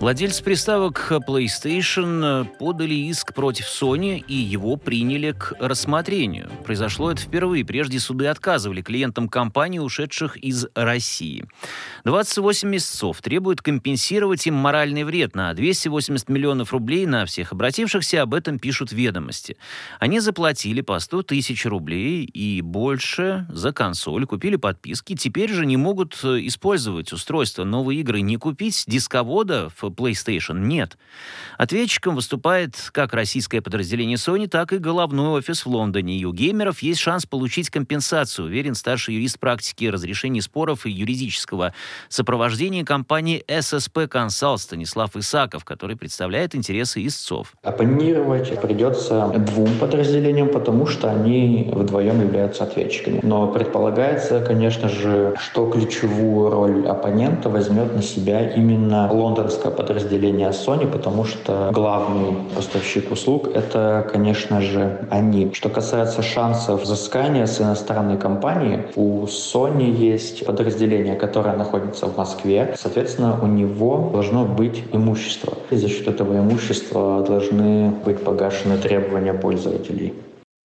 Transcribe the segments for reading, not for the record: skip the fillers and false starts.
Владельцы приставок PlayStation подали иск против Sony, и его приняли к рассмотрению. Произошло это впервые. Прежде суды отказывали клиентам компаний, ушедших из России. 28 месяцев требуют компенсировать им моральный вред на 280 миллионов рублей на всех обратившихся. Об этом пишут «Ведомости». Они заплатили по 100 тысяч рублей и больше за консоль, купили подписки. Теперь же не могут использовать устройство, новые игры, не купить дисковода в PlayStation нет. Ответчиком выступает как российское подразделение Sony, так и головной офис в Лондоне. И у геймеров есть шанс получить компенсацию, уверен старший юрист практики разрешения споров и юридического сопровождения компании SSP Consult Станислав Исаков, который представляет интересы истцов. Оппонировать придется двум подразделениям, потому что они вдвоем являются ответчиками. Но предполагается, конечно же, что ключевую роль оппонента возьмет на себя именно лондонское подразделение Sony, потому что главный поставщик услуг — это, конечно же, они. Что касается шансов взыскания с иностранной компании, у Sony есть подразделение, которое находится в Москве. Соответственно, у него должно быть имущество. И за счет этого имущества должны быть погашены требования пользователей.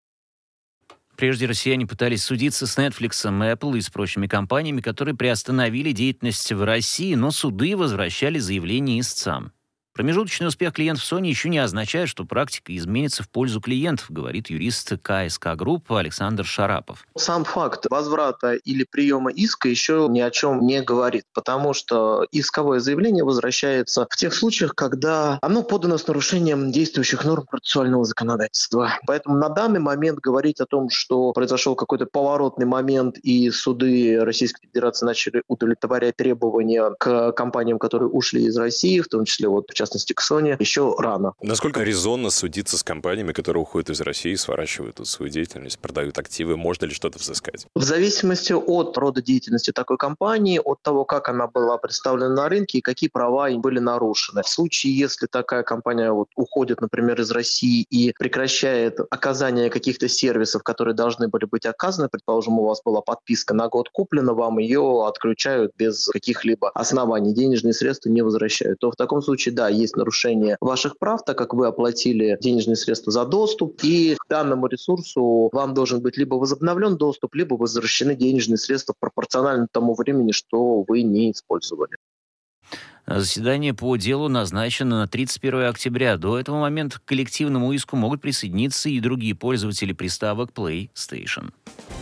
Прежде россияне пытались судиться с Netflix, Apple и с прочими компаниями, которые приостановили деятельность в России, но суды возвращали заявления истцам. Промежуточный успех клиентов Sony еще не означает, что практика изменится в пользу клиентов, говорит юрист КСК Групп Александр Шарапов. Сам факт возврата или приема иска еще ни о чем не говорит, потому что исковое заявление возвращается в тех случаях, когда оно подано с нарушением действующих норм процессуального законодательства. Поэтому на данный момент говорить о том, что произошел какой-то поворотный момент и суды Российской Федерации начали удовлетворять требования к компаниям, которые ушли из России, в том числе в частности к Sony, еще рано. Насколько резонно судиться с компаниями, которые уходят из России, сворачивают тут свою деятельность, продают активы? Можно ли что-то взыскать? В зависимости от рода деятельности такой компании, от того, как она была представлена на рынке и какие права им были нарушены. В случае, если такая компания уходит, например, из России и прекращает оказание каких-то сервисов, которые должны были быть оказаны, предположим, у вас была подписка на год куплена, вам ее отключают без каких-либо оснований, денежные средства не возвращают, то в таком случае, да, есть нарушение ваших прав, так как вы оплатили денежные средства за доступ, и к данному ресурсу вам должен быть либо возобновлен доступ, либо возвращены денежные средства пропорционально тому времени, что вы не использовали. Заседание по делу назначено на 31 октября. До этого момента к коллективному иску могут присоединиться и другие пользователи приставок PlayStation.